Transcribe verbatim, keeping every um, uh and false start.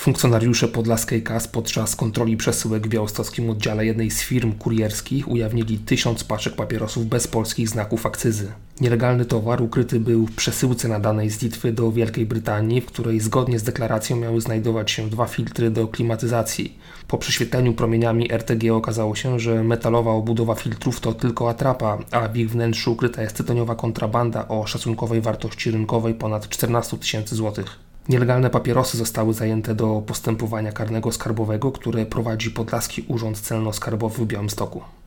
Funkcjonariusze podlaskiej K A S podczas kontroli przesyłek w białostockim oddziale jednej z firm kurierskich ujawnili tysiąc paczek papierosów bez polskich znaków akcyzy. Nielegalny towar ukryty był w przesyłce nadanej z Litwy do Wielkiej Brytanii, w której zgodnie z deklaracją miały znajdować się dwa filtry do klimatyzacji. Po prześwietleniu promieniami R T G okazało się, że metalowa obudowa filtrów to tylko atrapa, a w ich wnętrzu ukryta jest tytoniowa kontrabanda o szacunkowej wartości rynkowej ponad czternaście tysięcy złotych. Nielegalne papierosy zostały zajęte do postępowania karnego skarbowego, które prowadzi Podlaski Urząd Celno-Skarbowy w Białymstoku.